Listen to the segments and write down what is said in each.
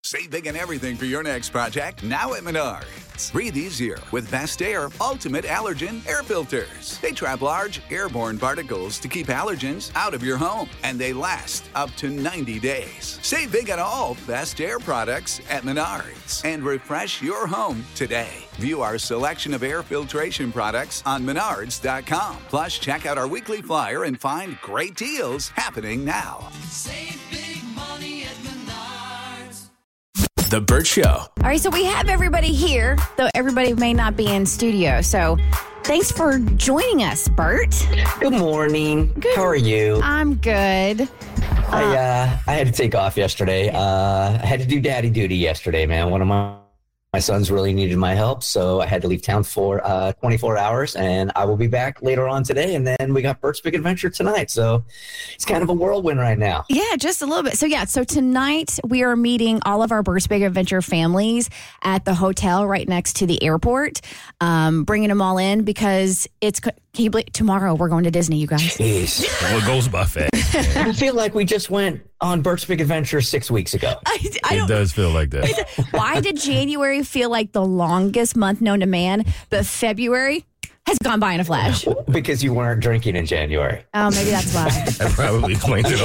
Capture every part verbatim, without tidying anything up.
Save big on everything for your next project now at Menards. Breathe easier with Best Air Ultimate Allergen Air Filters. They trap large airborne particles to keep allergens out of your home, and they last up to ninety days. Save big on all Best Air products at Menards and refresh your home today. View our selection of air filtration products on menards dot com. Plus, check out our weekly flyer and find great deals happening now. Save big money at Menards. The Bert Show. All right, so we have everybody here, though everybody may not be in studio. So thanks for joining us, Bert. Good morning. Good. How are you? I'm good. I uh, I had to take off yesterday. Uh, I had to do daddy duty yesterday, man. One of my my sons really needed my help, so I had to leave town for uh, twenty-four hours, and I will be back later on today. And then we got Bert's Big Adventure tonight, so it's kind of a whirlwind right now. Yeah, just a little bit. So yeah, so tonight we are meeting all of our Bert's Big Adventure families at the hotel right next to the airport, um, bringing them all in because it's. Can you believe tomorrow we're going to Disney, you guys? Jeez. Well, it goes by fast. I feel like we just went on Bert's Big Adventure six weeks ago. I, I It don't, does feel like that. Why did January feel like the longest month known to man, but February has gone by in a flash? Because you weren't drinking in January. Oh, maybe that's why. That probably explains it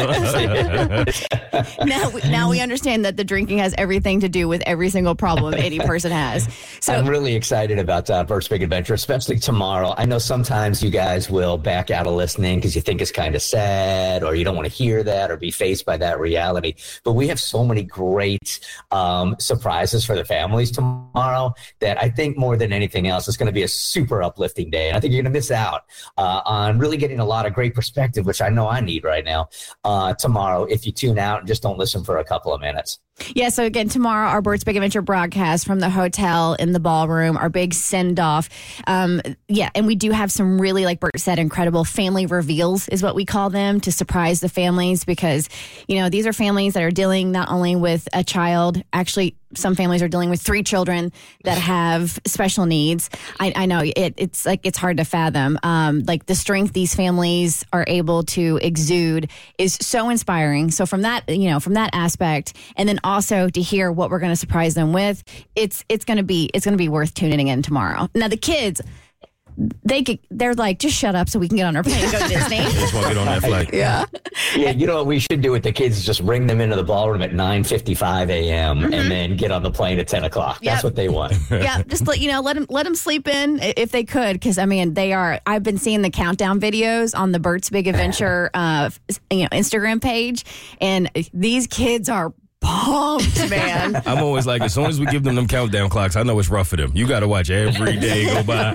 all. now, we, now we understand that the drinking has everything to do with every single problem any person has. So I'm really excited about uh, Bert's Big Adventure, especially tomorrow. I know sometimes you guys will back out of listening because you think it's kind of sad or you don't want to hear that or be faced by that reality. But we have so many great um, surprises for the families tomorrow that I think more than anything else, it's going to be a super uplifting day. And I think you're going to miss out uh, on really getting a lot of great perspective, which I know I need right now uh, tomorrow if you tune out and just don't listen for a couple of minutes. Yeah, so again, tomorrow, our Bert's Big Adventure broadcast from the hotel in the ballroom, our big send-off. Um, yeah, and we do have some really, like Bert said, incredible family reveals is what we call them to surprise the families because, you know, these are families that are dealing not only with a child, actually, some families are dealing with three children that have special needs. I, I know it, it's like it's hard to fathom. Um, like the strength these families are able to exude is so inspiring. So from that, you know, from that aspect, and then also to hear what we're going to surprise them with, it's it's going to be it's going to be worth tuning in tomorrow. Now the kids. They could, they're like, just shut up so we can get on our plane and go to Disney. Just want to get on that flight. Yeah. Yeah, you know what we should do with the kids is just bring them into the ballroom at nine fifty-five a.m. Mm-hmm. and then get on the plane at ten o'clock. That's Yep. what they want. Yeah, just let you know, let them let them sleep in if they could, because I mean they are. I've been seeing the countdown videos on the Bert's Big Adventure, uh, you know, Instagram page, and these kids are pumped, man. I'm always like, as soon as we give them them countdown clocks, I know it's rough for them. You got to watch every day go by.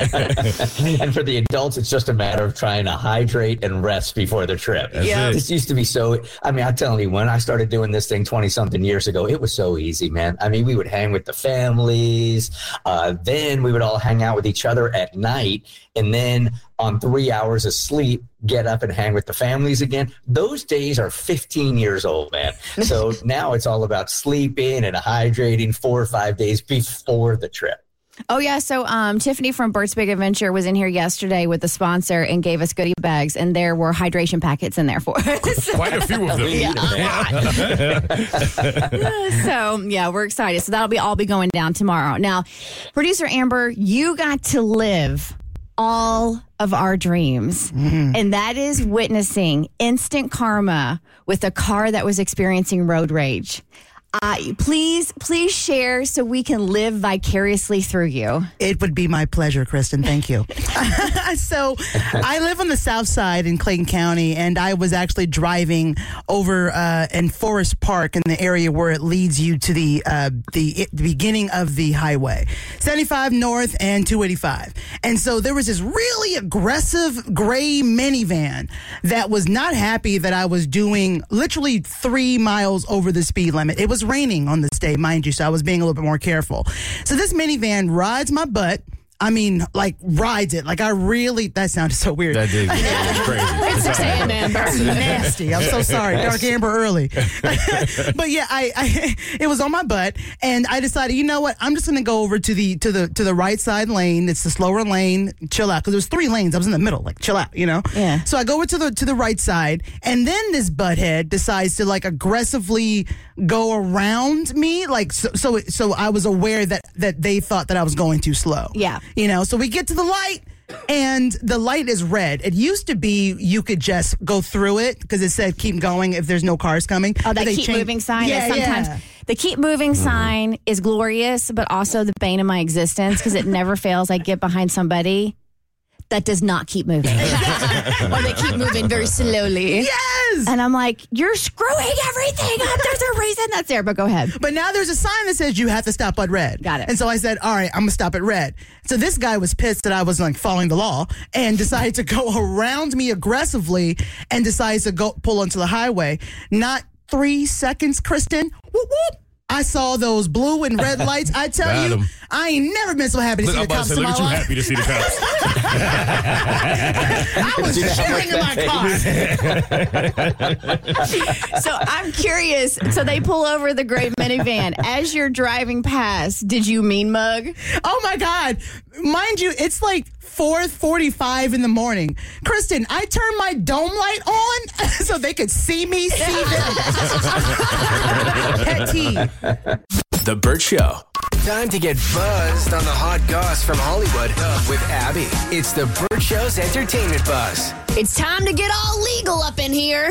And for the adults, it's just a matter of trying to hydrate and rest before the trip. That's Yeah. it. This used to be so, I mean, I'm telling you, when I started doing this thing twenty-something years ago, it was so easy, man. I mean, we would hang with the families. Uh, then we would all hang out with each other at night. And then on three hours of sleep, get up and hang with the families again. Those days are fifteen years old, man. So now it's all about sleeping and hydrating four or five days before the trip. Oh yeah, so um, Tiffany from Bert's Big Adventure was in here yesterday with the sponsor and gave us goodie bags, and there were hydration packets in there for us. Quite a few of them. Yeah, a lot. So yeah, we're excited. So that'll be all be going down tomorrow. Now, producer Amber, you got to live all of our dreams, mm. and that is witnessing instant karma with a car that was experiencing road rage. Uh, please, please share so we can live vicariously through you. It would be my pleasure, Kristen. Thank you. So I live on the south side in Clayton County, and I was actually driving over uh, in Forest Park in the area where it leads you to the, uh, the, the beginning of the highway, seventy-five North and two eighty-five. And so there was this really aggressive gray minivan that was not happy that I was doing literally three miles over the speed limit. It was raining on this day, mind you, so I was being a little bit more careful. So this minivan rides my butt. I mean, like rides it. Like I really, that sounded so weird. That did. Yeah, it's crazy. It's six a.m. Amber. Nasty. I'm so sorry. Dark Amber early. But yeah, I, I it was on my butt, and I decided, you know what? I'm just gonna go over to the to the to the right side lane. It's the slower lane. Chill out, because there was three lanes. I was in the middle. Like chill out, you know. Yeah. So I go over to the to the right side, and then this butthead decides to like aggressively go around me, like so. So, so I was aware that that they thought that I was going too slow. Yeah. You know. So we get to the light. And the light is red. It used to be you could just go through it because it said keep going if there's no cars coming. Oh, that But they keep changed- moving sign Yeah, is sometimes yeah. the keep moving sign is glorious, but also the bane of my existence because it never fails. I get behind somebody that does not keep moving, or they keep moving very slowly. Yes. And I'm like, you're screwing everything up. There's a reason that's there, but go ahead. But now there's a sign that says you have to stop at red. Got it. And so I said, all right, I'm going to stop at red. So this guy was pissed that I was like following the law and decided to go around me aggressively and decides to go pull onto the highway. Not three seconds, Kristen. Whoop, whoop. I saw those blue and red lights. I tell Got you, 'em. I ain't never been so happy to Look, see I'm the about to cops say, in look my at you life. happy to see the cops. I was shivering in my car. So I'm curious. So they pull over the gray minivan. As you're driving past, did you mean mug? Oh my God. Mind you, it's like four forty-five in the morning. Kristen, I turned my dome light on so they could see me, see them. Pet tea. The Burt Show. Time to get buzzed on the hot goss from Hollywood with Abby. It's the Burt Show's entertainment buzz. It's time to get all legal up in here.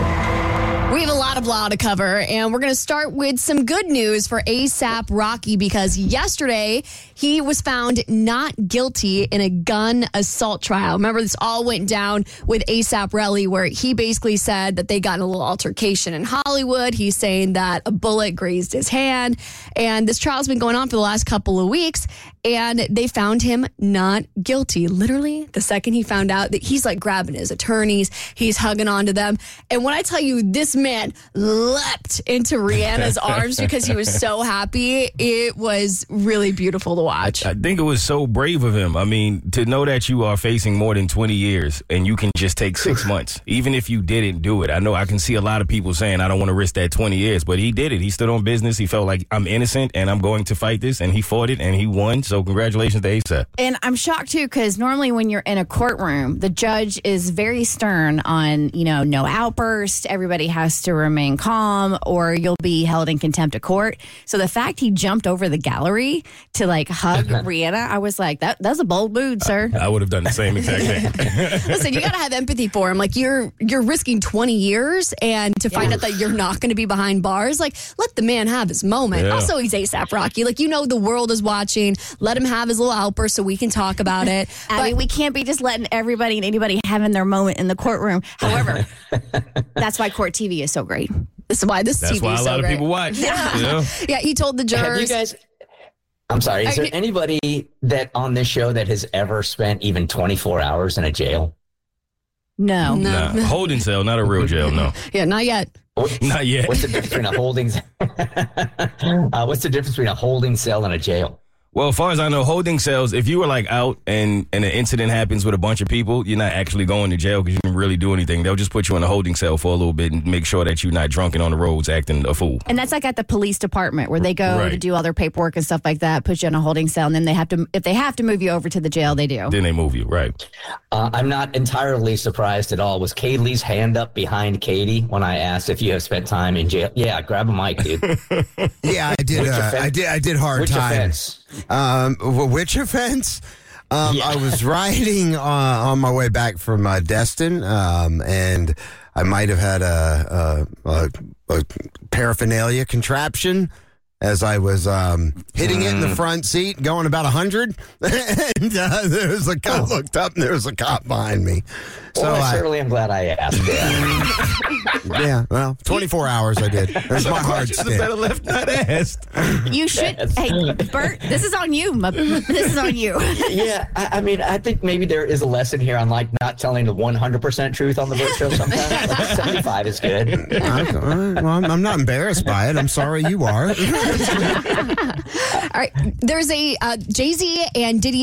We have a lot of law to cover, and we're going to start with some good news for ASAP Rocky because yesterday he was found not guilty in a gun assault trial. Remember, this all went down with ASAP Rocky, where he basically said that they got in a little altercation in Hollywood. He's saying that a bullet grazed his hand, and this trial's been going on for the last couple of weeks, and they found him not guilty. Literally, the second he found out, that he's like grabbing his attorneys, he's hugging onto them, and when I tell you this man leapt into Rihanna's arms because he was so happy, it was really beautiful to watch. I think it was so brave of him. I mean, to know that you are facing more than twenty years and you can just take six months, even if you didn't do it. I know I can see a lot of people saying, I don't want to risk that twenty years, but he did it. He stood on business. He felt like, I'm innocent and I'm going to fight this, and he fought it and he won. So congratulations to ASAP. And I'm shocked too, because normally when you're in a courtroom, the judge is very stern on, you know, no outburst. Everybody has to remain calm or you'll be held in contempt of court. So the fact he jumped over the gallery to like hug Rihanna, I was like, that that's a bold move, sir. I would have done the same exact thing. Listen, you got to have empathy for him. Like, you're you're risking twenty years, and to find out that you're not going to be behind bars, like, let the man have his moment. Yeah. Also, he's ASAP Rocky. Like, you know, the world is watching. Let him have his little outburst so we can talk about it. I mean, we can't be just letting everybody and anybody having their moment in the courtroom. However, that's why court T V is so great. This is why this That's T V why is a so lot of great. people watch. Yeah. You know? Yeah, he told the Have you jurors. guys? I'm sorry. Is I- there anybody that on this show that has ever spent even twenty-four hours in a jail? No. No. Nah, holding cell, not a real jail, no. Yeah, not yet. What- Not yet. What's the difference between a holding? uh, what's the difference between a holding cell and a jail? Well, as far as I know, holding cells, if you were like out and, and an incident happens with a bunch of people, you're not actually going to jail because you didn't really do anything. They'll just put you in a holding cell for a little bit and make sure that you're not drunken on the roads acting a fool. And that's like at the police department where they go Right. to do all their paperwork and stuff like that, put you in a holding cell, and then they have to, if they have to move you over to the jail, they do. Then they move you, right? Uh, I'm not entirely surprised at all. Was Kaylee's hand up behind Katie when I asked if you have spent time in jail? Yeah, grab a mic, dude. Yeah, I did. Which Uh, offense? I did. I did hard Which time. offense? Um, wh- which offense? Um, Yeah. I was riding uh, on my way back from uh, Destin, um, and I might have had a, a, a, a paraphernalia contraption as I was um, hitting it in the front seat, going about a hundred, and uh, there was a cop. Looked up, and there was a cop behind me. So Well, I I, certainly am glad I asked. yeah, well, twenty-four hours I did. That's my hard Should have better stint. left not asked. You should. Hey, Bert, this is on you. my- This is on you. Yeah, I, I mean, I think maybe there is a lesson here on like not telling the one hundred percent truth on the Burt Show sometimes. Like seventy-five is good. Okay, all right, well, I'm, I'm not embarrassed by it. I'm sorry you are. All right. There's a uh, Jay-Z and Diddy's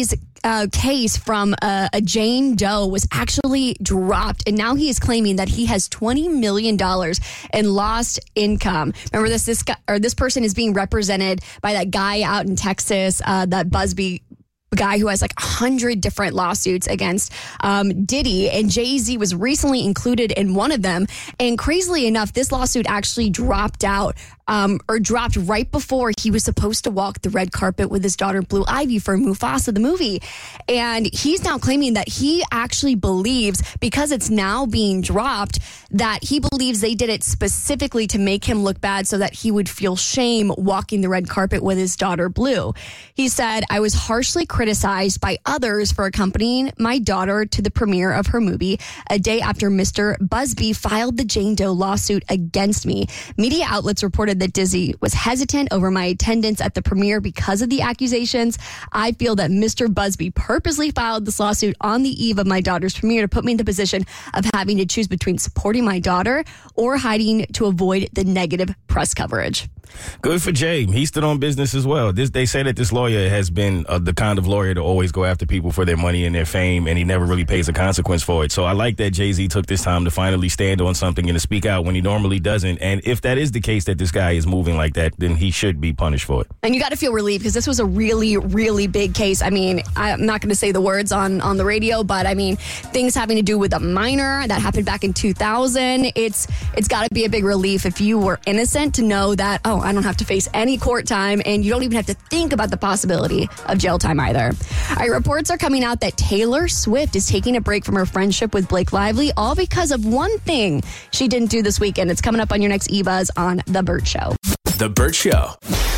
uh, case from uh, a Jane Doe was actually dropped, and now he is claiming that he has twenty million dollars in lost income. Remember this? This guy, or this person is being represented by that guy out in Texas, uh, that Busby guy who has like a hundred different lawsuits against um, Diddy, and Jay-Z was recently included in one of them. And crazily enough, this lawsuit actually dropped out um, or dropped right before he was supposed to walk the red carpet with his daughter Blue Ivy for Mufasa the movie. And he's now claiming that he actually believes, because it's now being dropped, that he believes they did it specifically to make him look bad so that he would feel shame walking the red carpet with his daughter Blue. He said, "I was harshly criticized by others for accompanying my daughter to the premiere of her movie a day after Mister Busby filed the Jane Doe lawsuit against me. Media outlets reported that Dizzy was hesitant over my attendance at the premiere because of the accusations. I feel that Mister Busby purposely filed this lawsuit on the eve of my daughter's premiere to put me in the position of having to choose between supporting my daughter or hiding to avoid the negative press coverage." Good for Jay. He stood on business as well. This, they say that this lawyer has been uh, the kind of lawyer to always go after people for their money and their fame, and he never really pays a consequence for it. So I like that Jay-Z took this time to finally stand on something and to speak out when he normally doesn't. And if that is the case, that this guy is moving like that, then he should be punished for it. And you got to feel relieved, because this was a really, really big case. I mean, I'm not going to say the words on, on the radio, but I mean, things having to do with a minor that happened back in two thousand. It's it's got to be a big relief if you were innocent to know that, oh, I don't have to face any court time, and you don't even have to think about the possibility of jail time either. All right, reports are coming out that Taylor Swift is taking a break from her friendship with Blake Lively, all because of one thing she didn't do this weekend. It's coming up on your next E-Buzz on The Burt Show. The Burt Show.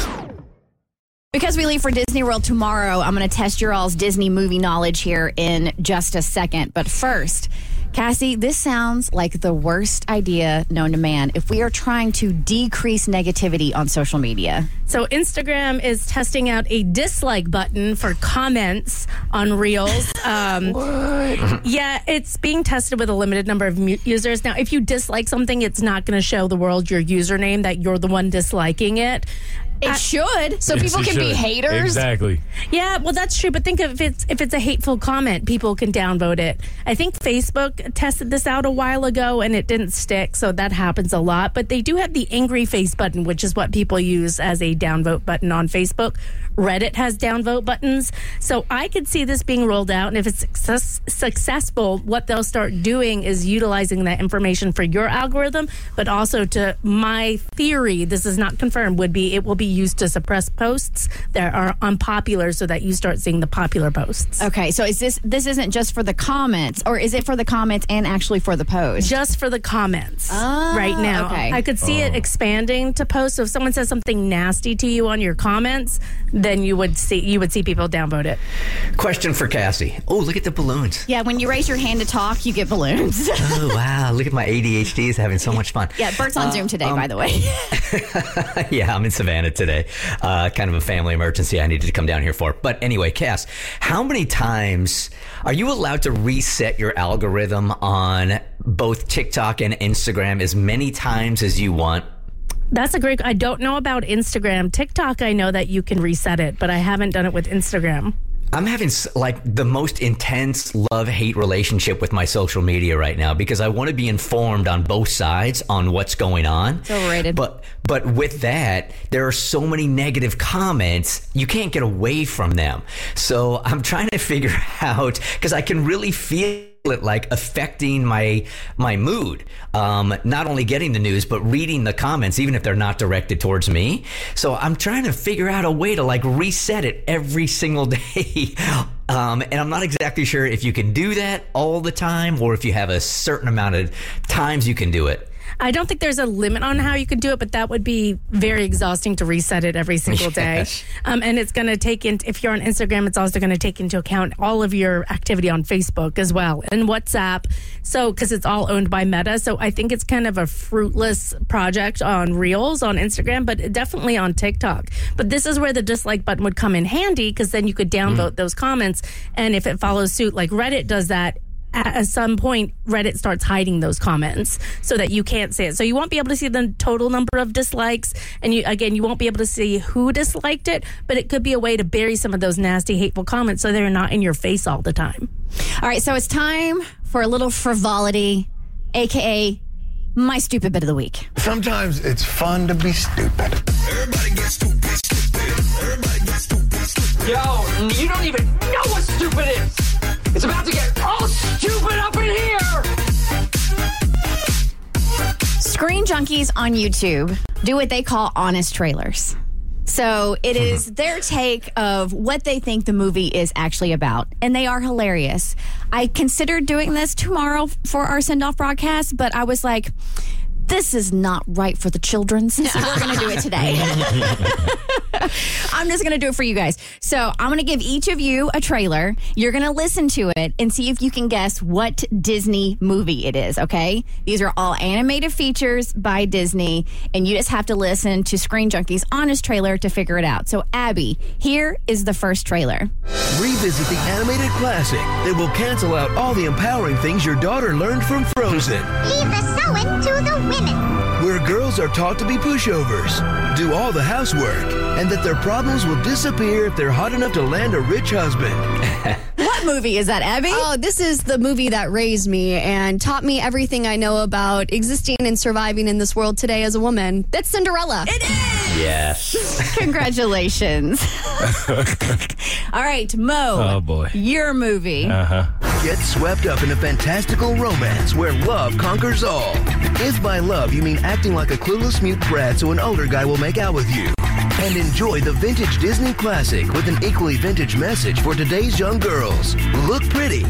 Because we leave for Disney World tomorrow, I'm going to test your all's Disney movie knowledge here in just a second. But first, Cassie, this sounds like the worst idea known to man if we are trying to decrease negativity on social media. So Instagram is testing out a dislike button for comments on Reels. Um, what? Yeah, it's being tested with a limited number of mu- users. Now, if you dislike something, it's not going to show the world your username that you're the one disliking it. It I, should, so Yes, people it can should. be haters. Exactly. Yeah, well, that's true. But think of if it's if it's a hateful comment, people can downvote it. I think Facebook tested this out a while ago, and it didn't stick, so that happens a lot. But they do have the angry face button, which is what people use as a downvote button on Facebook. Reddit has downvote buttons. So I could see this being rolled out, and if it's success, successful, what they'll start doing is utilizing that information for your algorithm, but also to my theory, this is not confirmed, would be it will be used to suppress posts that are unpopular so that you start seeing the popular posts. Okay, so is this this isn't just for the comments, or is it for the comments and actually for the post? Just for the comments Oh, right now. okay. I could see it expanding to posts. So if someone says something nasty to you on your comments, then you would see you would see people downvote it. Question for Cassie. Oh, look at the balloons. Yeah, when you raise your hand to talk, you get balloons. Oh, wow. Look at my A D H D is having so much fun. Yeah, Bert's on Uh, Zoom today, um, by the way. Yeah, I'm in Savannah today. Uh, kind of a family emergency I needed to come down here for. But anyway, Cass, how many times are you allowed to reset your algorithm on both TikTok and Instagram as many times as you want? That's a great. I don't know about Instagram. TikTok, I know that you can reset it, but I haven't done it with Instagram. I'm having like the most intense love-hate relationship with my social media right now because I want to be informed on both sides on what's going on. It's overrated. But but with that, there are so many negative comments, you can't get away from them. So I'm trying to figure out, because I can really feel it like affecting my my mood. Um, not only getting the news, but reading the comments, even if they're not directed towards me. So I'm trying to figure out a way to like reset it every single day. Um, and I'm not exactly sure if you can do that all the time or if you have a certain amount of times you can do it. I don't think there's a limit on how you could do it, but that would be very exhausting to reset it every single day. Yes. Um, and it's going to take in, if you're on Instagram, it's also going to take into account all of your activity on Facebook as well and WhatsApp. So, because it's all owned by Meta. So I think it's kind of a fruitless project on Reels on Instagram, but definitely on TikTok. But this is where the dislike button would come in handy, because then you could downvote mm. those comments. And if it follows suit, like Reddit does that, at some point, Reddit starts hiding those comments so that you can't see it. So you won't be able to see the total number of dislikes. And you, again, you won't be able to see who disliked it, but it could be a way to bury some of those nasty, hateful comments so they're not in your face all the time. All right, so it's time for a little frivolity, a k a my stupid bit of the week. Sometimes it's fun to be stupid. Everybody gets stupid, stupid. Everybody gets stupid, stupid. Yo, you don't even know what stupid is. It's about to get all stupid up in here. Screen junkies on YouTube do what they call honest trailers. So it is their take of what they think the movie is actually about. And they are hilarious. I considered doing this tomorrow for our send-off broadcast, but I was like, this is not right for the children, so we're going to do it today. I'm just going to do it for you guys. So I'm going to give each of you a trailer. You're going to listen to it and see if you can guess what Disney movie it is, okay? These are all animated features by Disney, and you just have to listen to Screen Junkie's honest trailer to figure it out. So, Abby, here is the first trailer. Revisit the animated classic that will cancel out all the empowering things your daughter learned from Frozen. Leave the sewing to the women. Where girls are taught to be pushovers, do all the housework, and that their problems will disappear if they're hot enough to land a rich husband. What movie is that, Abby? Oh, this is the movie that raised me and taught me everything I know about existing and surviving in this world today as a woman. That's Cinderella. It is! Yes. Congratulations. All right, Mo. Oh, boy. Your movie. Uh-huh. Get swept up in a fantastical romance where love conquers all. If by love you mean acting like a clueless mute brat so an older guy will make out with you. And enjoy the vintage Disney classic with an equally vintage message for today's young girls. Look pretty.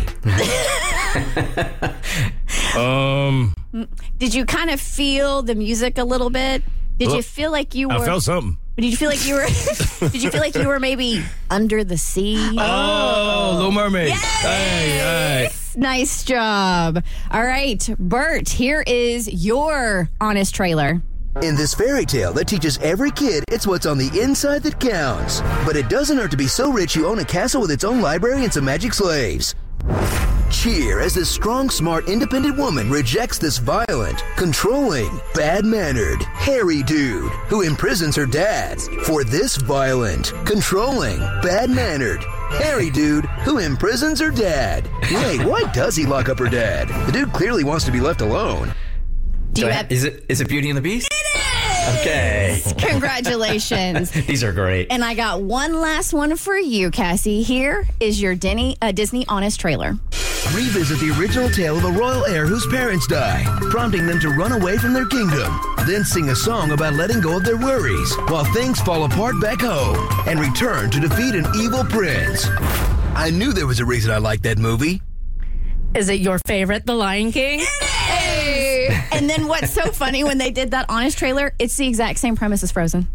um, Did you kind of feel the music a little bit? Did Well, you feel like you were... I felt something. Did you feel like you were... did you feel like you were maybe under the sea? Oh, Little Mermaid. Yes! Hey, hey. Nice job. All right, Bert, here is your honest trailer. In this fairy tale that teaches every kid it's what's on the inside that counts. But it doesn't hurt to be so rich you own a castle with its own library and some magic slaves. Cheer as this strong, smart, independent woman rejects this violent, controlling, bad-mannered, hairy dude who imprisons her dad for this violent, controlling, bad-mannered, hairy dude who imprisons her dad. Wait, why does he lock up her dad? The dude clearly wants to be left alone. Do you I- have... is it is it Beauty and the Beast? It is! Okay. Congratulations. These are great. And I got one last one for you, Cassie. Here is your Disney, uh, Disney honest trailer. Revisit the original tale of a royal heir whose parents die, prompting them to run away from their kingdom. Then sing a song about letting go of their worries while things fall apart back home and return to defeat an evil prince. I knew there was a reason I liked that movie. Is it your favorite, The Lion King? Hey! And then what's so funny when they did that honest trailer, it's the exact same premise as Frozen.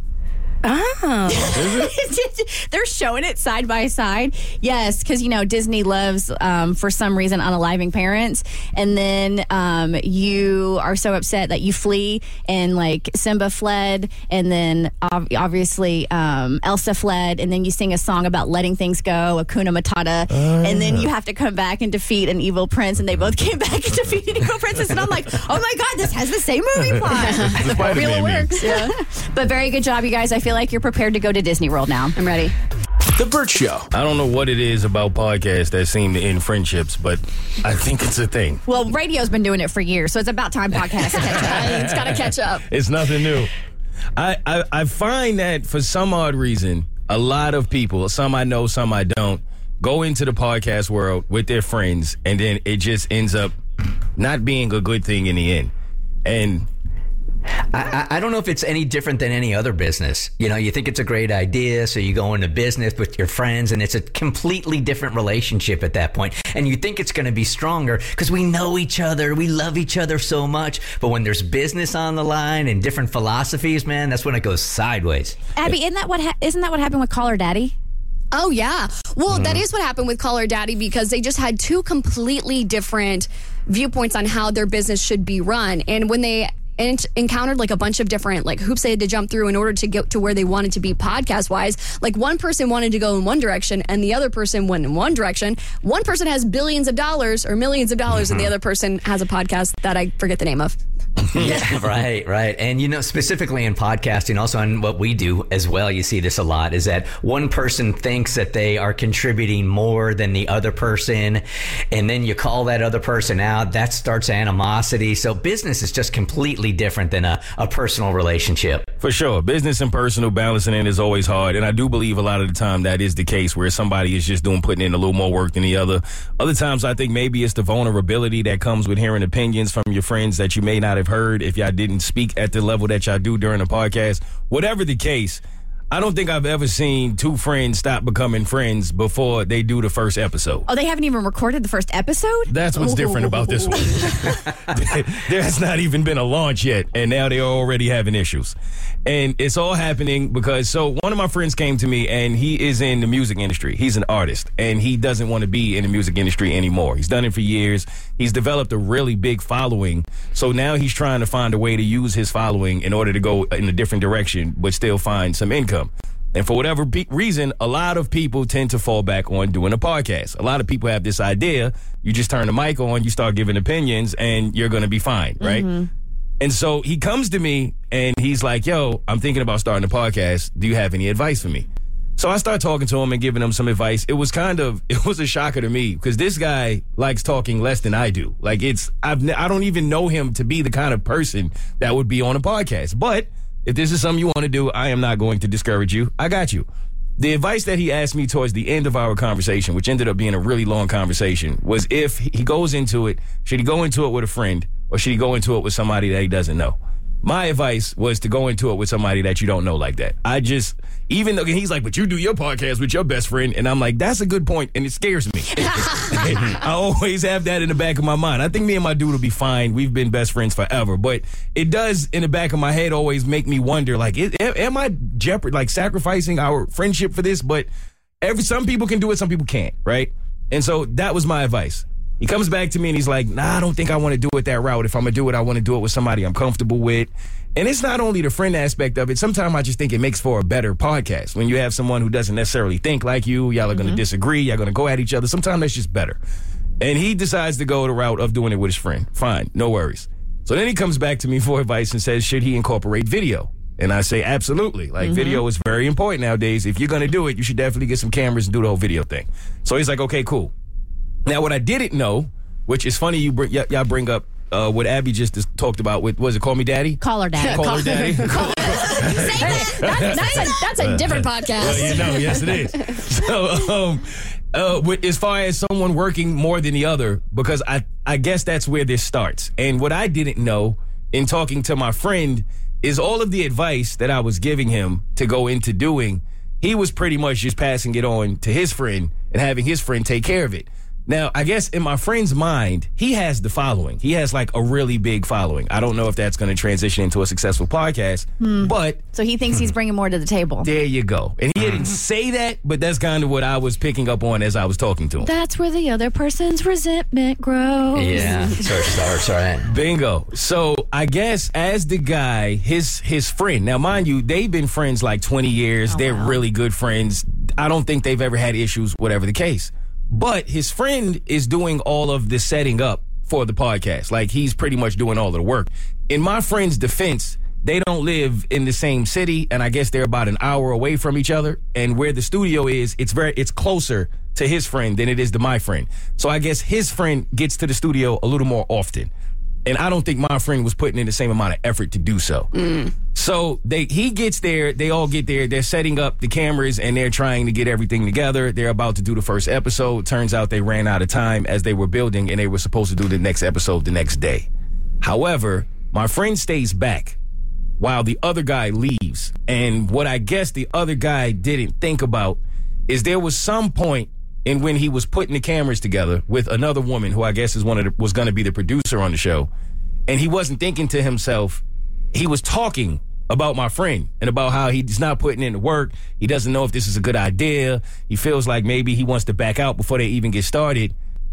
Oh. They're showing it side by side. Yes, because, you know, Disney loves, um, for some reason, unaliving parents. And then um, you are so upset that you flee, and, like, Simba fled, and then ob- obviously um, Elsa fled, and then you sing a song about letting things go, Hakuna Matata, Uh. and then you have to come back and defeat an evil prince, and they both came back and defeated an evil princess. And I'm like, oh my God, this has the same movie plot. The formula Spider-Man meme. works. Yeah. But very good job, you guys. I feel like you're prepared to go to Disney World now. I'm ready. The Burt Show. I don't know what it is about podcasts that seem to end friendships, but I think it's a thing. Well, radio's been doing it for years, so it's about time podcasts catch up. It's got to catch up. It's nothing new. I, I, I find that for some odd reason, a lot of people, some I know, some I don't, go into the podcast world with their friends, and then it just ends up not being a good thing in the end. And I, I don't know if it's any different than any other business. You know, you think it's a great idea, so you go into business with your friends, and it's a completely different relationship at that point. And you think it's going to be stronger because we know each other, we love each other so much. But when there's business on the line and different philosophies, man, that's when it goes sideways. Abby, isn't that what ha- isn't that what happened with Call Her Daddy? Oh, yeah. Well, Mm-hmm. that is what happened with Call Her Daddy, because they just had two completely different viewpoints on how their business should be run. And when they and encountered like a bunch of different like hoops they had to jump through in order to get to where they wanted to be podcast wise. Like one person wanted to go in one direction and the other person went in one direction. One person has billions of dollars or millions of dollars mm-hmm. and the other person has a podcast that I forget the name of. Yeah, right, right. And, you know, specifically in podcasting, also in what we do as well, you see this a lot, is that one person thinks that they are contributing more than the other person, and then you call that other person out. That starts animosity. So business is just completely different than a, a personal relationship. For sure. Business and personal balancing it is always hard. And I do believe a lot of the time that is the case where somebody is just doing, putting in a little more work than the other. Other times I think maybe it's the vulnerability that comes with hearing opinions from your friends that you may not have heard if y'all didn't speak at the level that y'all do during the podcast. Whatever the case, I don't think I've ever seen two friends stop becoming friends before they do the first episode. Oh, they haven't even recorded the first episode? That's what's Ooh. different about this one. There has not even been a launch yet, and now they're already having issues. And it's all happening because, so one of my friends came to me, and he is in the music industry. He's an artist, and he doesn't want to be in the music industry anymore. He's done it for years. He's developed a really big following, so now he's trying to find a way to use his following in order to go in a different direction, but still find some income. And for whatever be- reason, a lot of people tend to fall back on doing a podcast. A lot of people have this idea, you just turn the mic on, you start giving opinions, and you're going to be fine, right? Mm-hmm. And so he comes to me, and he's like, yo, I'm thinking about starting a podcast. Do you have any advice for me? So I start talking to him and giving him some advice. It was kind of, it was a shocker to me, because this guy likes talking less than I do. Like, it's, I've, I don't even know him to be the kind of person that would be on a podcast. But if this is something you want to do, I am not going to discourage you. I got you. The advice that he asked me towards the end of our conversation, which ended up being a really long conversation, was if he goes into it, should he go into it with a friend or should he go into it with somebody that he doesn't know? My advice was to go into it with somebody that you don't know like that. I just, even though he's like, but you do your podcast with your best friend. And I'm like, that's a good point, and it scares me. I always have that in the back of my mind. I think me and my dude will be fine. We've been best friends forever. But it does, in the back of my head, always make me wonder, like, am I jeopard, like sacrificing our friendship for this? But every some people can do it, some people can't, right? And so that was my advice. He comes back to me and he's like, nah, I don't think I want to do it that route. If I'm going to do it, I want to do it with somebody I'm comfortable with. And it's not only the friend aspect of it. Sometimes I just think it makes for a better podcast. When you have someone who doesn't necessarily think like you, y'all are going to mm-hmm. disagree, y'all going to go at each other. Sometimes that's just better. And he decides to go the route of doing it with his friend. Fine, no worries. So then he comes back to me for advice and says, should he incorporate video? And I say, absolutely. Like, mm-hmm. video is very important nowadays. If you're going to do it, you should definitely get some cameras and do the whole video thing. So he's like, okay, cool. Now, what I didn't know, which is funny you bring, y- y'all bring up uh, what Abby just talked about with, was it Call Me Daddy? Call Her Daddy. Call, Call Her Daddy. Call that. that's, that's, a, that's a different podcast. Well, you know, yes, it is. So, um, uh, with, as far as someone working more than the other, because I, I guess that's where this starts. And what I didn't know in talking to my friend is all of the advice that I was giving him to go into doing, he was pretty much just passing it on to his friend and having his friend take care of it. Now, I guess in my friend's mind, he has the following. He has like a really big following. I don't know if that's going to transition into a successful podcast, hmm. but... So he thinks he's bringing more to the table. There you go. And he didn't say that, but that's kind of what I was picking up on as I was talking to him. That's where the other person's resentment grows. Yeah, so it starts, right? Bingo. So I guess as the guy, his his friend, now mind you, they've been friends like twenty years. Oh, They're wow. really good friends. I don't think they've ever had issues, whatever the case. But his friend is doing all of the setting up for the podcast. Like, he's pretty much doing all of the work. In my friend's defense, they don't live in the same city, and I guess they're about an hour away from each other. And where the studio is, it's very it's closer to his friend than it is to my friend. So I guess his friend gets to the studio a little more often. And I don't think my friend was putting in the same amount of effort to do so. Mm. So they he gets there, they all get there, they're setting up the cameras and they're trying to get everything together. They're about to do the first episode. Turns out they ran out of time as they were building and they were supposed to do the next episode the next day. However, my friend stays back while the other guy leaves. And what I guess the other guy didn't think about is there was some point and when he was putting the cameras together with another woman who I guess is one of the, was going to be the producer on the show, and he wasn't thinking to himself, he was talking about my friend and about how he's not putting in the work. He doesn't know if this is a good idea. He feels like maybe he wants to back out before they even get started.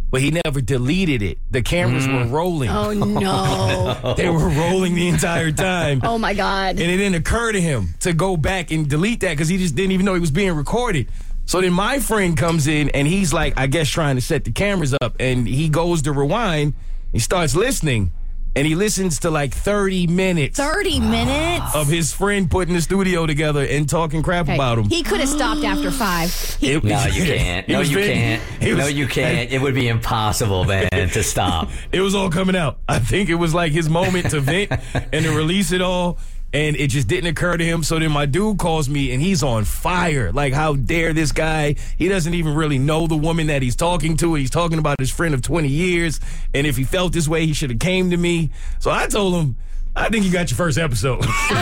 but he never deleted it. The cameras Mm. were rolling. Oh, no. They were rolling the entire time. Oh, my God. And it didn't occur to him to go back and delete that because he just didn't even know he was being recorded. So then my friend comes in and he's like, I guess trying to set the cameras up, and he goes to rewind. He starts listening, and he listens to like thirty minutes. thirty minutes? Of his friend putting the studio together and talking crap Okay. about him. He could have stopped after five. He- It- No, you can't. he No, was you very- can't. he was- No, you can't. It would be impossible, man, to stop. It was all coming out. I think it was like his moment to vent and to release it all. And it just didn't occur to him. So then my dude calls me and he's on fire. Like, how dare this guy? He doesn't even really know the woman that he's talking to. He's talking about his friend of twenty years. And if he felt this way, he should have came to me. So I told him, I think you got your first episode.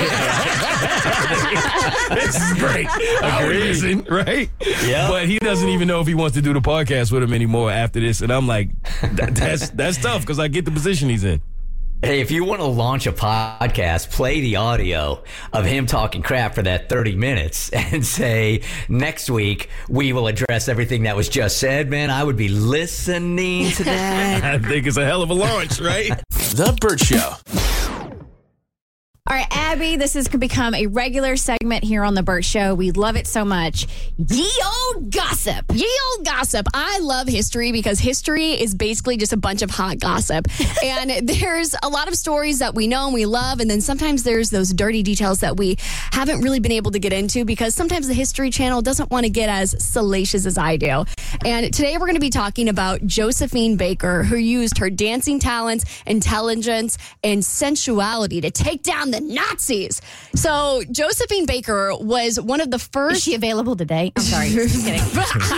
This is great. I would listen, right? Yeah. But he doesn't even know if he wants to do the podcast with him anymore after this. And I'm like, that, that's that's tough because I get the position he's in. Hey, if you want to launch a podcast, play the audio of him talking crap for that thirty minutes and say, next week, we will address everything that was just said. Man, I would be listening to that. I think it's a hell of a launch, right? The Burt Show. All right, Abby, this has become a regular segment here on The Burt Show. We love it so much. Ye old gossip. Ye old gossip. I love history because history is basically just a bunch of hot gossip. And there's a lot of stories that we know and we love, and then sometimes there's those dirty details that we haven't really been able to get into because sometimes the History Channel doesn't want to get as salacious as I do. And today we're going to be talking about Josephine Baker, who used her dancing talents, intelligence, and sensuality to take down the Nazis. So Josephine Baker was one of the first. Is she available today? I'm sorry. Just kidding.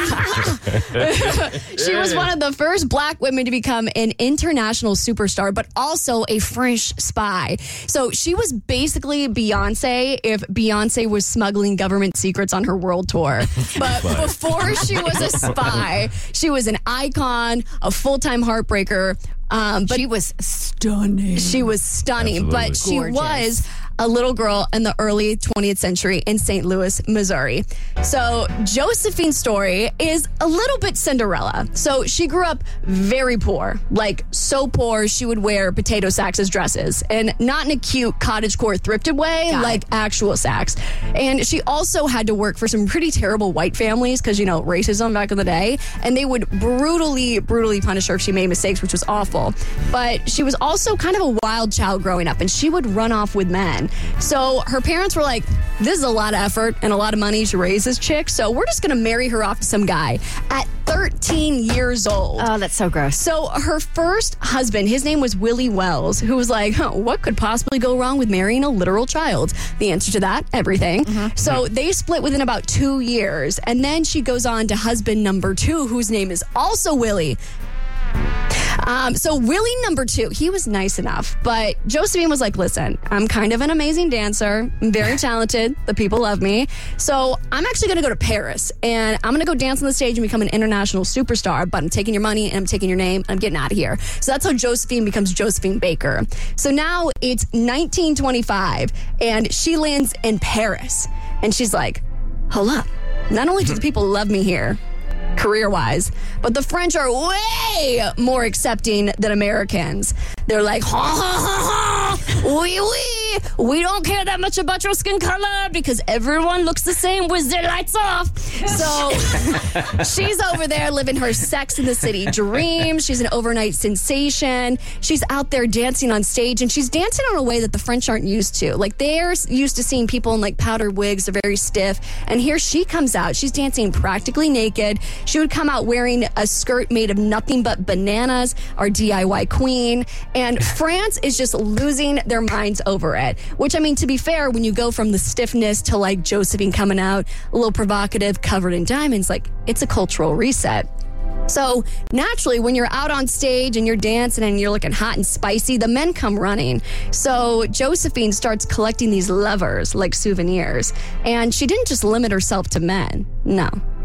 She was one of the first black women to become an international superstar, but also a French spy. So she was basically Beyonce if Beyonce was smuggling government secrets on her world tour. But before she was a spy, she was an icon, a full-time heartbreaker. Um, but she was stunning. She was stunning, Absolutely. but she Gorgeous. was a little girl in the early twentieth century in Saint Louis, Missouri. So Josephine's story is a little bit Cinderella. So she grew up very poor, like so poor she would wear potato sacks as dresses, and not in a cute cottagecore thrifted way, Got like it. actual sacks. And she also had to work for some pretty terrible white families because, you know, racism back in the day, and they would brutally, brutally punish her if she made mistakes, which was awful. But she was also kind of a wild child growing up, and she would run off with men. So her parents were like, this is a lot of effort and a lot of money to raise this chick, so we're just going to marry her off to some guy at thirteen years old. Oh, that's so gross. So her first husband, his name was Willie Wells, who was like, huh, what could possibly go wrong with marrying a literal child? The answer to that, everything. So they split within about two years. And then she goes on to husband number two, whose name is also Willie. Um, so Willie number two, he was nice enough, but Josephine was like, listen, I'm kind of an amazing dancer. I'm very talented. The people love me. So I'm actually going to go to Paris and I'm going to go dance on the stage and become an international superstar, but I'm taking your money and I'm taking your name and I'm getting out of here. So that's how Josephine becomes Josephine Baker. So now it's nineteen twenty-five and she lands in Paris and she's like, hold up. Not only do the people love me here, career-wise, but the French are way more accepting than Americans. They're like, ha ha ha ha, oui oui, we don't care that much about your skin color because everyone looks the same with their lights off. So she's over there living her Sex in the City dream. She's an overnight sensation. She's out there dancing on stage, and she's dancing in a way that the French aren't used to. Like, they're used to seeing people in like powdered wigs, they're very stiff, and here she comes out. She's dancing practically naked. She would come out wearing a skirt made of nothing but bananas, our D I Y queen. And France is just losing their minds over it. Which, I mean, to be fair, when you go from the stiffness to like Josephine coming out, a little provocative, covered in diamonds, like, it's a cultural reset. So naturally, when you're out on stage and you're dancing and you're looking hot and spicy, the men come running. So Josephine starts collecting these lovers like souvenirs. And she didn't just limit herself to men. No.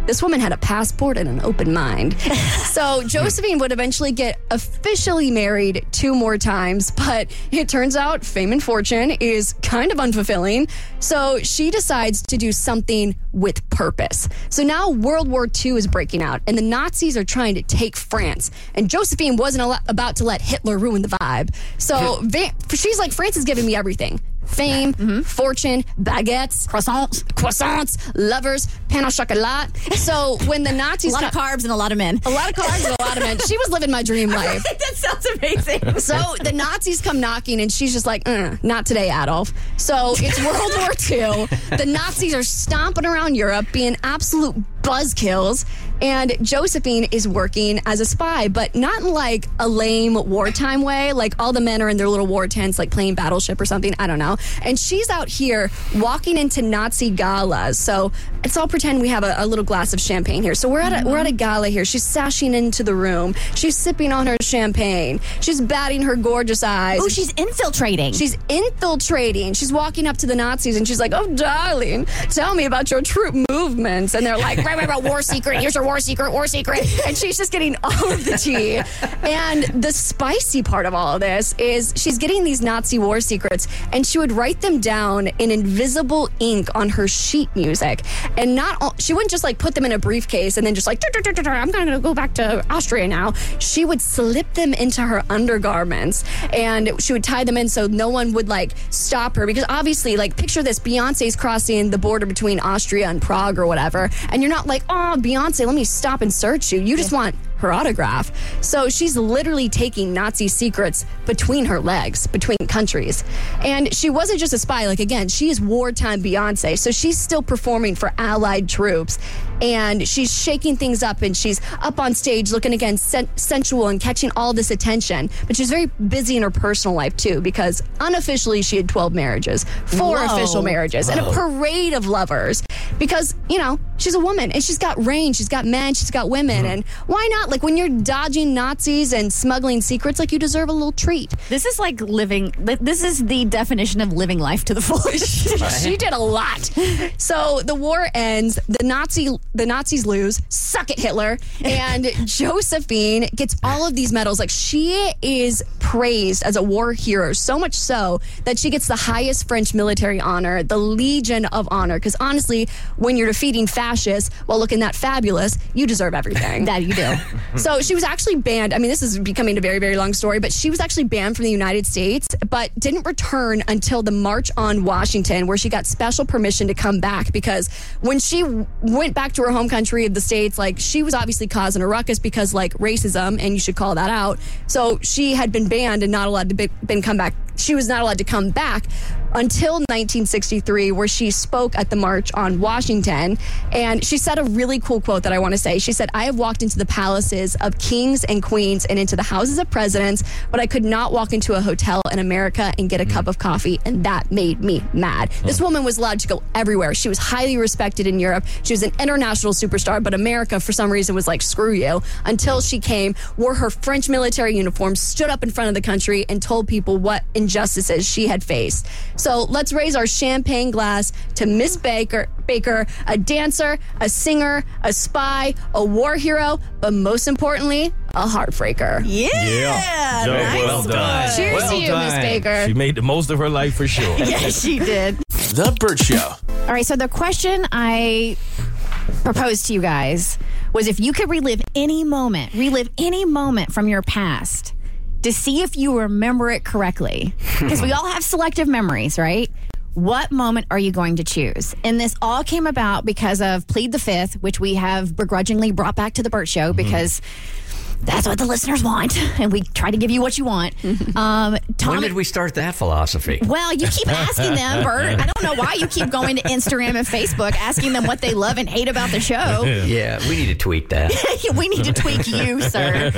this woman had a passport and an open mind. So Josephine would eventually get officially married two more times, but it turns out fame and fortune is kind of unfulfilling. So she decides to do something with purpose. So now World War Two is breaking out, and the Nazis are trying to take France. And Josephine wasn't al- about to let Hitler ruin the vibe. So Va- she's like, France is giving me everything. Fame, mm-hmm. fortune, baguettes, croissants, croissants, lovers, pain au chocolat. So when the Nazis... a lot co- of carbs and a lot of men. A lot of carbs and a lot of men. She was living my dream life. That sounds amazing. So the Nazis come knocking, and she's just like, uh, not today, Adolf. So it's World War Two. The Nazis are stomping around Europe, being absolute buzzkills, and Josephine is working as a spy, but not in like a lame wartime way. Like all the men are in their little war tents, like playing Battleship or something. I don't know. And she's out here walking into Nazi galas. So let's all pretend we have a, a little glass of champagne here. So we're at a, we're at a gala here. She's sashing into the room. She's sipping on her champagne. She's batting her gorgeous eyes. Oh, she's infiltrating. She's infiltrating. She's walking up to the Nazis, and she's like, "Oh, darling, tell me about your troop movements." And they're like, "Right, right, right, war secret. Here's your war secret, war secret." And she's just getting all of the tea. And the spicy part of all of this is she's getting these Nazi war secrets, and she would write them down in invisible ink on her sheet music. And not all, she wouldn't just like put them in a briefcase and then just like, I'm going to go back to Austria now. She would slip them into her undergarments, and she would tie them in so no one would like stop her, because obviously, like, picture this, Beyonce's crossing the border between Austria and Prague or whatever, and you're not like, oh, Beyonce, let me stop and search you. You just want her autograph. So she's literally taking Nazi secrets between her legs, between countries. And she wasn't just a spy. Like, again, she is wartime Beyonce. So she's still performing for Allied troops. And she's shaking things up, and she's up on stage looking, again, sen- sensual and catching all this attention. But she's very busy in her personal life, too, because unofficially she had twelve marriages, four Whoa. official marriages, Whoa. and a parade of lovers. Because, you know, she's a woman, and she's got range, she's got men, she's got women. And why not? Like, when you're dodging Nazis and smuggling secrets, like, you deserve a little treat. This is like living, this is the definition of living life to the fullest. She did a lot. So the war ends, the Nazi the Nazis lose, suck it, Hitler, and Josephine gets all of these medals. Like, she is praised as a war hero, so much so that she gets the highest French military honor, the Legion of Honor, because honestly, when you're defeating fascists while looking that fabulous, you deserve everything. That you do. So she was actually banned. I mean, this is becoming a very, very long story, but she was actually banned from the United States, but didn't return until the March on Washington, where she got special permission to come back, because when she w- went back to her home country of the States, like, she was obviously causing a ruckus because, like, racism, and you should call that out. So she had been banned and not allowed to be, been come back. She was not allowed to come back until nineteen sixty-three, where she spoke at the March on Washington. And she said a really cool quote that I want to say. She said, "I have walked into the palaces of kings and queens and into the houses of presidents, but I could not walk into a hotel in America and get a cup of coffee, and that made me mad." This woman was allowed to go everywhere. She was highly respected in Europe. She was an international superstar, but America, for some reason, was like, screw you, until she came, wore her French military uniform, stood up in front of the country, and told people what injustices she had faced. So let's raise our champagne glass to Miss Baker, Baker, a dancer, a singer, a spy, a war hero, but most importantly, a heartbreaker. Yeah. Yeah. Joe, Nice well done. one. Cheers well to you, done. Miss Baker. She made the most of her life for sure. Yes, she did. The Burt Show. All right, so the question I proposed to you guys was, if you could relive any moment, relive any moment from your past to see if you remember it correctly, because we all have selective memories, right? What moment are you going to choose? And this all came about because of Plead the Fifth, which we have begrudgingly brought back to the Burt Show, because that's what the listeners want, and we try to give you what you want. Um, Tom, When did we start that philosophy? well, you keep asking them, Bert. I don't know why you keep going to Instagram and Facebook asking them what they love and hate about the show. Yeah, we need to tweak that. We need to tweak you, sir.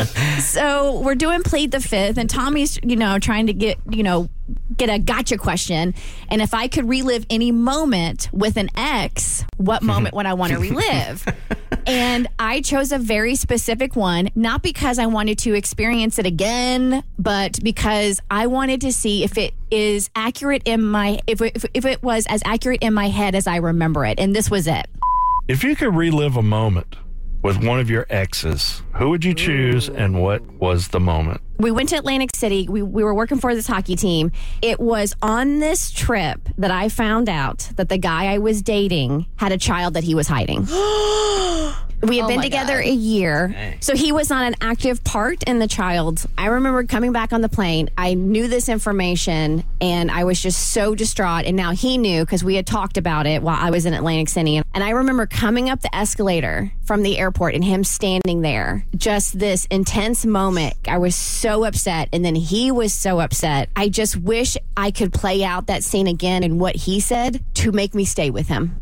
So we're doing Plead the Fifth, and Tommy's, you know, trying to get, you know, get a gotcha question. And if I could relive any moment with an ex, what moment would I want to relive? And I chose a very specific one, not because I wanted to experience it again, but because I wanted to see if it is accurate in my, if it, if it was as accurate in my head as I remember it. And this was it. If you could relive a moment with one of your exes, who would you choose and what was the moment? We went to Atlantic City. We, we were working for this hockey team. It was on this trip that I found out that the guy I was dating had a child that he was hiding. We had Oh been my together God. a year. Dang. So he was not an active part in the child. I remember coming back on the plane. I knew this information and I was just so distraught. And now he knew because we had talked about it while I was in Atlantic City. And I remember coming up the escalator from the airport and him standing there. Just this intense moment. I was so upset. And then he was so upset. I just wish I could play out that scene again and what he said to make me stay with him.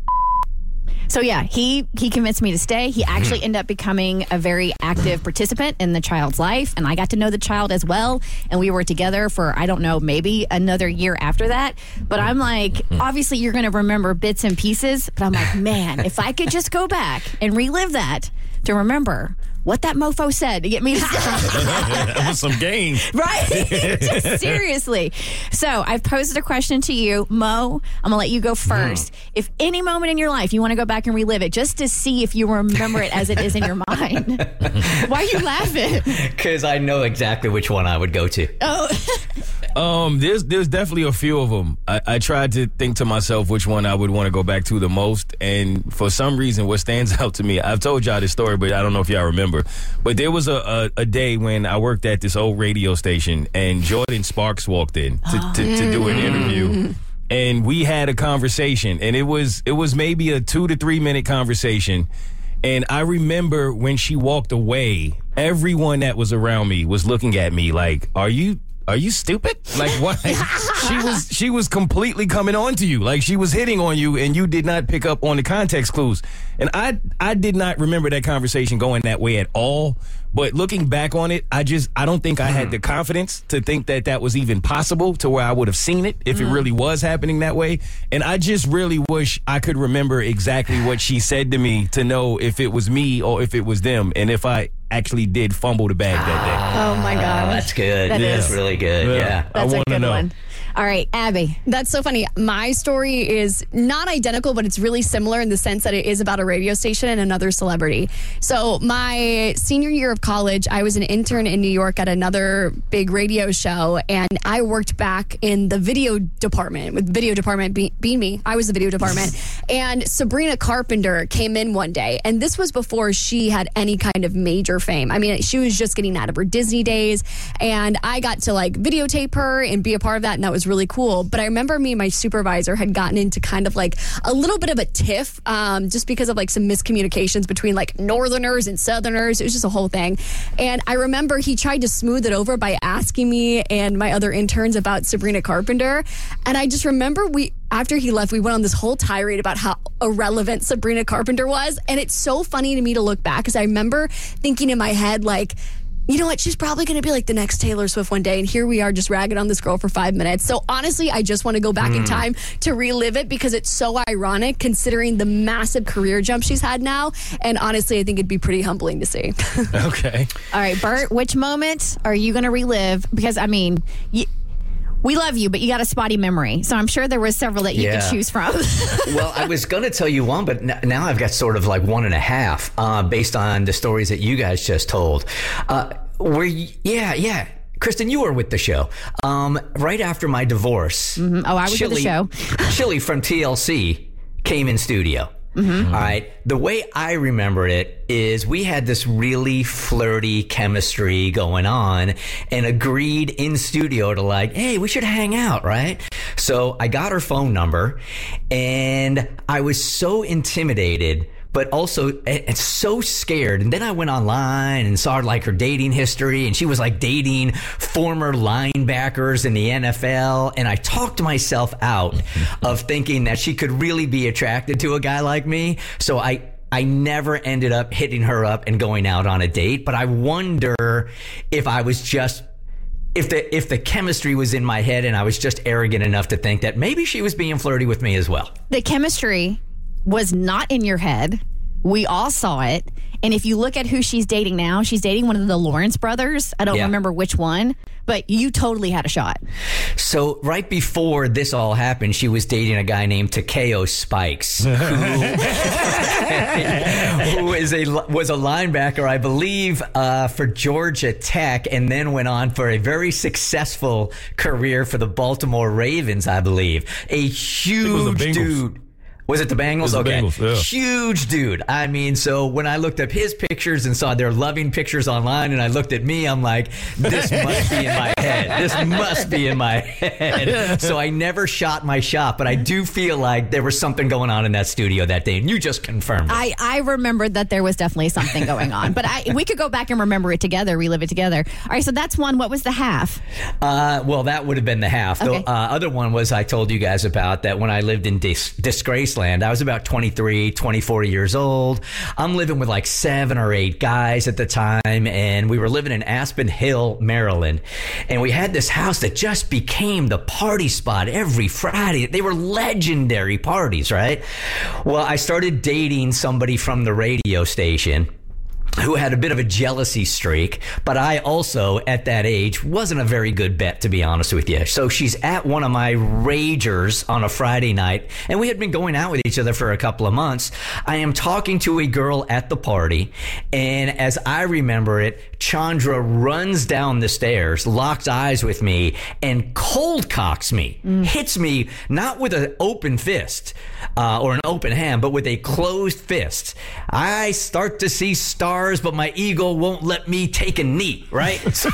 So yeah, he he convinced me to stay. He actually ended up becoming a very active participant in the child's life, and I got to know the child as well. And we were together for, I don't know, maybe another year after that. But I'm like, obviously you're going to remember bits and pieces. But I'm like, man, if I could just go back and relive that to remember what that mofo said to get me to stay. That was some game. Right? Just seriously. So I've posed a question to you, Mo. I'm going to let you go first. If any moment in your life you want to go back and relive it, just to see if you remember it as it is in your mind. Why are you laughing? Because I know exactly which one I would go to. Oh. Um, there's there's definitely a few of them. I, I tried to think to myself which one I would want to go back to the most, and for some reason, what stands out to me, I've told y'all this story, but I don't know if y'all remember. But there was a, a, a day when I worked at this old radio station, and Jordan Sparks walked in to, to, to do an interview. And we had a conversation, and it was it was maybe a two to three minute conversation. And I remember when she walked away, everyone that was around me was looking at me like, "Are you are you stupid? Like what?" she was she was completely coming on to you, like she was hitting on you, and you did not pick up on the context clues. And I I did not remember that conversation going that way at all. But looking back on it, I just, I don't think I had the confidence to think that that was even possible to where I would have seen it if it really was happening that way. And I just really wish I could remember exactly what she said to me to know if it was me or if it was them and if I actually did fumble the bag that day. Oh, my God. Oh, that's good. That That's is. really good. Yeah. Yeah. That's I a wanna good know. one. All right, Abby. That's so funny. My story is not identical, but it's really similar in the sense that it is about a radio station and another celebrity. So my senior year of college, I was an intern in New York at another big radio show, and I worked back in the video department, with video department be- being me. I was the video department. And Sabrina Carpenter came in one day, and this was before she had any kind of major fame. I mean, she was just getting out of her Disney days, and I got to like videotape her and be a part of that, and that was really cool. But I remember me and my supervisor had gotten into kind of like a little bit of a tiff, um, just because of like some miscommunications between like Northerners and Southerners. It was just a whole thing. And I remember he tried to smooth it over by asking me and my other interns about Sabrina Carpenter. And I just remember we, after he left, we went on this whole tirade about how irrelevant Sabrina Carpenter was. And it's so funny to me to look back, because I remember thinking in my head, like, you know what? She's probably going to be like the next Taylor Swift one day. And here we are just ragging on this girl for five minutes. So honestly, I just want to go back in time to relive it, because it's so ironic considering the massive career jump she's had now. And honestly, I think it'd be pretty humbling to see. Okay. All right, Bert, which moment are you going to relive? Because, I mean, you, we love you, but you got a spotty memory. So I'm sure there was several that you Yeah. could choose from. Well, I was going to tell you one, but n- now I've got sort of like one and a half uh, based on the stories that you guys just told. Uh, where, y- yeah, yeah. Kristen, you were with the show. Um, right after my divorce. Mm-hmm. Oh, I was with the show. Chili from T L C came in studio. Mm-hmm. All right. The way I remember it is we had this really flirty chemistry going on and agreed in studio to like, hey, we should hang out, right? So I got her phone number and I was so intimidated, but also it's so scared. And then I went online and saw like her dating history, and she was like dating former linebackers in the N F L. And I talked myself out of thinking that she could really be attracted to a guy like me. So I, I never ended up hitting her up and going out on a date. But I wonder if I was just If the if the chemistry was in my head and I was just arrogant enough to think that maybe she was being flirty with me as well. The chemistry was not in your head. We all saw it. And if you look at who she's dating now, she's dating one of the Lawrence brothers. I don't Yeah. remember which one, but you totally had a shot. So right before this all happened, she was dating a guy named Takeo Spikes. Who, is a was a linebacker, I believe, uh, for Georgia Tech, and then went on for a very successful career for the Baltimore Ravens, I believe. A huge dude. Was it the Bengals? The okay. Bengals, yeah. Huge dude. I mean, so when I looked up his pictures and saw their loving pictures online, and I looked at me, I'm like, this must be in my head. This must be in my head. So I never shot my shot, but I do feel like there was something going on in that studio that day, and you just confirmed it. I, I remembered that there was definitely something going on, but I we could go back and remember it together, relive it together. All right, so that's one. What was the half? Uh, well, that would have been the half. Okay. The uh, other one was I told you guys about that when I lived in Dis- Disgraceland. I was about twenty-three, twenty-four years old. I'm living with like seven or eight guys at the time, and we were living in Aspen Hill, Maryland. And we had this house that just became the party spot every Friday. They were legendary parties, right? Well, I started dating somebody from the radio station who had a bit of a jealousy streak, but I also, at that age, wasn't a very good bet, to be honest with you. So she's at one of my ragers on a Friday night, and we had been going out with each other for a couple of months. I am talking to a girl at the party, and as I remember it, Chandra runs down the stairs, locks eyes with me, and cold cocks me. Mm. Hits me not with an open fist uh, or an open hand, but with a closed fist. I start to see stars, but my ego won't let me take a knee, right? So,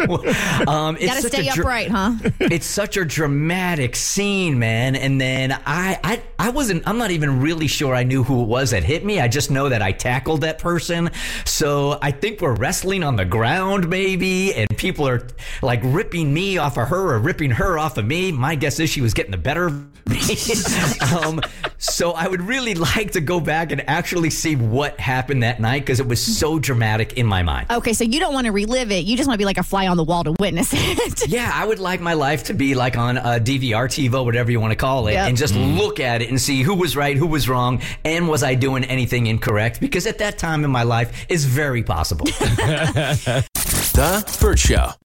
um, it's Gotta such stay a dra- upright, huh? It's such a dramatic scene, man. And then I, I, I wasn't, I'm not even really sure I knew who it was that hit me. I just know that I tackled that person. So I think we're wrestling on the ground, maybe, and people are like ripping me off of her or ripping her off of me. My guess is she was getting the better of me. um, so I would really like to go back and actually see what happened that night, because it was so dramatic in my mind. Okay, so you don't want to relive it. You just want to be like a fly on the wall to witness it. Yeah, I would like my life to be like on a D V R, TiVo, whatever you want to call it, yep. and just mm. look at it and see who was right, who was wrong, and was I doing anything incorrect? Because at that time in my life, it's very possible. The Burt Show.